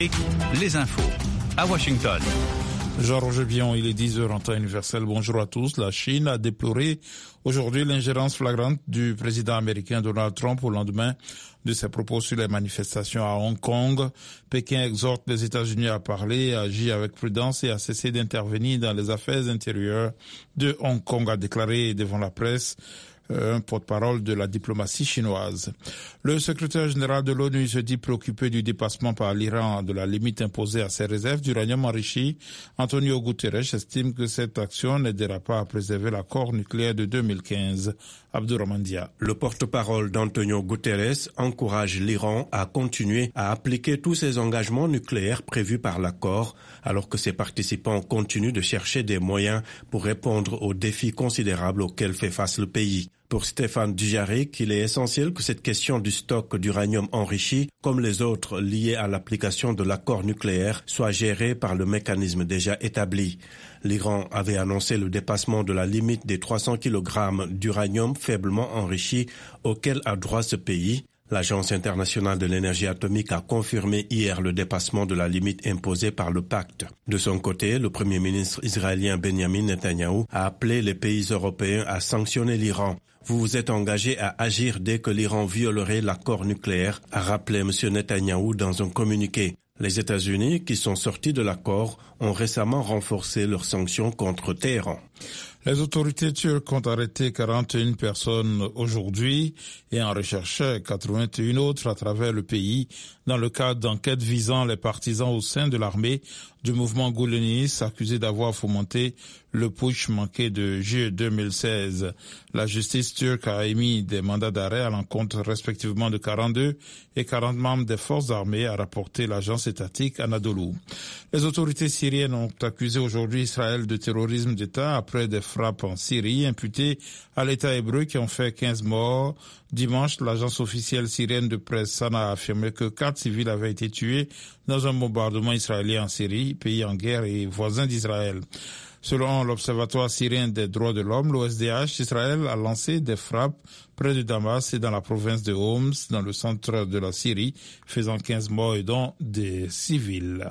Les infos à Washington. Jean-Roger Bion, il est 10h en temps universel. Bonjour à tous. La Chine a déploré aujourd'hui l'ingérence flagrante du président américain Donald Trump au lendemain de ses propos sur les manifestations à Hong Kong. Pékin exhorte les États-Unis à parler, à agir avec prudence et à cesser d'intervenir dans les affaires intérieures de Hong Kong, a déclaré devant la presse un porte-parole de la diplomatie chinoise. Le secrétaire général de l'ONU se dit préoccupé du dépassement par l'Iran de la limite imposée à ses réserves d'uranium enrichi. Antonio Guterres estime que cette action n'aidera pas à préserver l'accord nucléaire de 2015. Abdourahmane Dia. Le porte-parole d'Antonio Guterres encourage l'Iran à continuer à appliquer tous ses engagements nucléaires prévus par l'accord, alors que ses participants continuent de chercher des moyens pour répondre aux défis considérables auxquels fait face le pays. Pour Stéphane Dujarric, il est essentiel que cette question du stock d'uranium enrichi, comme les autres liées à l'application de l'accord nucléaire, soit gérée par le mécanisme déjà établi. L'Iran avait annoncé le dépassement de la limite des 300 kg d'uranium faiblement enrichi auquel a droit ce pays. L'Agence internationale de l'énergie atomique a confirmé hier le dépassement de la limite imposée par le pacte. De son côté, le Premier ministre israélien Benjamin Netanyahou a appelé les pays européens à sanctionner l'Iran. Vous vous êtes engagé à agir dès que l'Iran violerait l'accord nucléaire, a rappelé M. Netanyahou dans un communiqué. Les États-Unis, qui sont sortis de l'accord, ont récemment renforcé leurs sanctions contre Téhéran. Les autorités turques ont arrêté 41 personnes aujourd'hui et en recherchaient 81 autres à travers le pays dans le cadre d'enquêtes visant les partisans au sein de l'armée du mouvement gouleniste accusés d'avoir fomenté le putsch manqué de juillet 2016. La justice turque a émis des mandats d'arrêt à l'encontre respectivement de 42 et 40 membres des forces armées, a rapporté l'agence étatique Anadolu. Les autorités syriennes ont accusé aujourd'hui Israël de terrorisme d'État après des frappes en Syrie imputées à l'État hébreu qui ont fait 15 morts. Dimanche, l'agence officielle syrienne de presse Sana a affirmé que 4 civils avaient été tués dans un bombardement israélien en Syrie, pays en guerre et voisin d'Israël. Selon l'Observatoire syrien des droits de l'homme, l'OSDH, Israël a lancé des frappes près de Damas et dans la province de Homs, dans le centre de la Syrie, faisant 15 morts et dont des civils.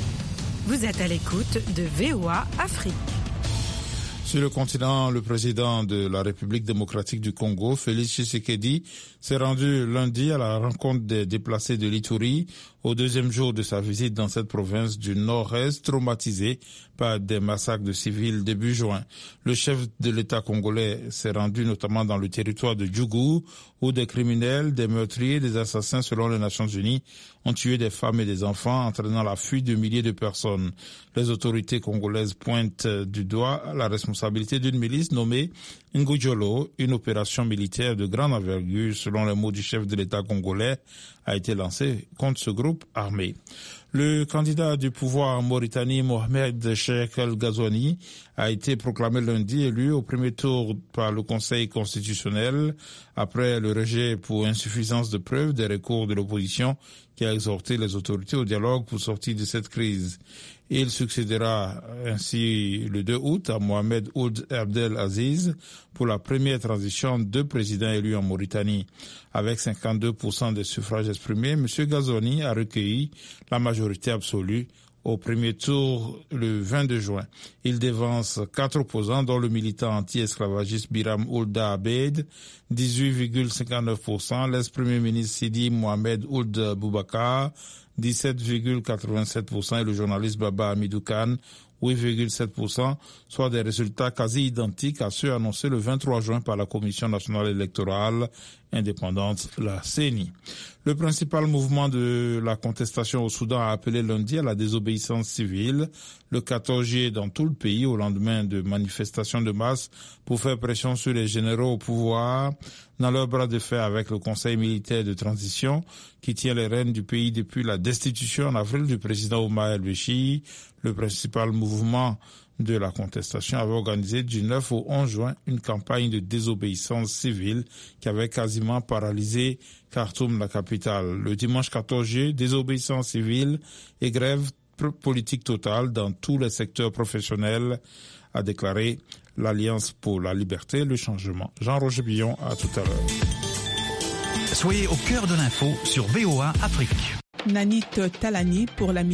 Vous êtes à l'écoute de VOA Afrique. Sur le continent, le président de la République démocratique du Congo, Félix Tshisekedi, s'est rendu lundi à la rencontre des déplacés de l'Ituri au deuxième jour de sa visite dans cette province du nord-est traumatisée par des massacres de civils début juin. Le chef de l'État congolais s'est rendu notamment dans le territoire de Djougou où des criminels, des meurtriers, des assassins selon les Nations Unies ont tué des femmes et des enfants entraînant la fuite de milliers de personnes. Les autorités congolaises pointent du doigt la responsabilité d'une milice nommée Ngujolo. Une opération militaire de grande envergure, selon les mots du chef de l'État congolais, a été lancée contre ce groupe armé. Le candidat du pouvoir en Mauritanie, Mohamed Cheikh El Ghazouani, a été proclamé lundi élu au premier tour par le Conseil constitutionnel après le rejet pour insuffisance de preuves des recours de l'opposition qui a exhorté les autorités au dialogue pour sortir de cette crise. Il succédera ainsi le 2 août à Mohamed Ould Abdel Aziz pour la première transition de président élu en Mauritanie. Avec 52% des suffrages exprimés, M. Ghazouani a recueilli la majorité absolue au premier tour le 22 juin. Il devance 4 opposants, dont le militant anti-esclavagiste Biram Ould Abed, 18,59%, l'ex-premier ministre Sidi Mohamed Ould Boubacar, 17,87% et le journaliste Baba Hamidou Khan, 8,7%, soit des résultats quasi identiques à ceux annoncés le 23 juin par la Commission nationale électorale indépendante, la CENI. Le principal mouvement de la contestation au Soudan a appelé lundi à la désobéissance civile le 14 juillet dans tout le pays au lendemain de manifestations de masse pour faire pression sur les généraux au pouvoir dans leur bras de fer avec le Conseil militaire de transition qui tient les rênes du pays depuis la destitution en avril du président Omar el-Béchir. Le principal mouvement de la contestation avait organisé du 9 au 11 juin une campagne de désobéissance civile qui avait quasiment paralysé Khartoum, la capitale. Le dimanche 14 juillet, désobéissance civile et grève politique totale dans tous les secteurs professionnels, a déclaré l'Alliance pour la liberté et le changement. Jean-Roger Billon, à tout à l'heure. Soyez au cœur de l'info sur VOA Afrique. Nanit Talani pour la